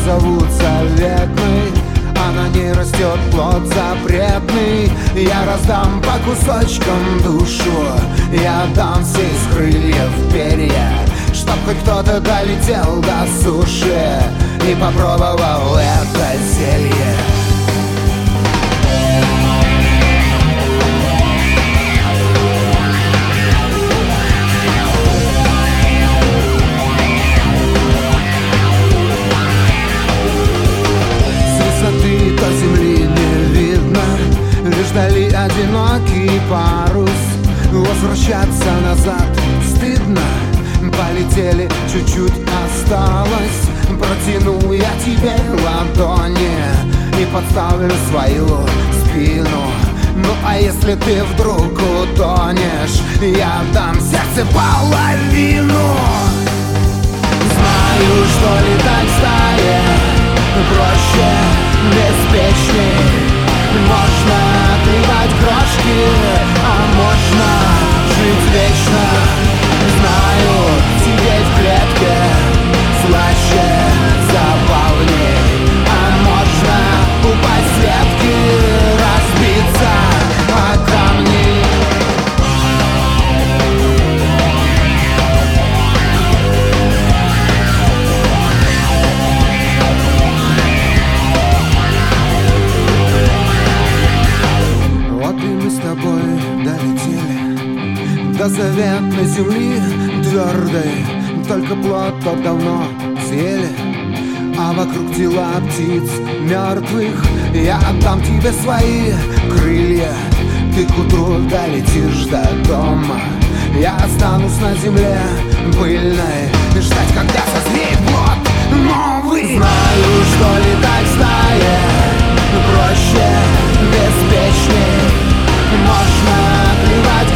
зовут заветной, а на ней растет плод запретный. Я раздам по кусочкам душу, я отдам все из крыльев перья, чтоб хоть кто-то долетел до суши и попробовал это зелье. До земли не видно, лишь вдали одинокий парус. Возвращаться назад стыдно, полетели, чуть-чуть осталось. Протяну я тебе ладони и подставлю свою спину. Ну а если ты вдруг утонешь, я дам сердце половину. Знаю, что летать в стае проще, беспечней. Можно отливать крошки, а можно жить вечно. Знаю, сидеть в клетке слаще, забавней. А можно упасть с ветки, разбиться о камни. До заветной земли твердой, только плод тот давно съели, а вокруг тела птиц мертвых. Я отдам тебе свои крылья, ты к утру долетишь до дома. Я останусь на земле пыльной, ждать, когда созреет плод новый. Знаю, что летать в стае проще, беспечней. Можно отливать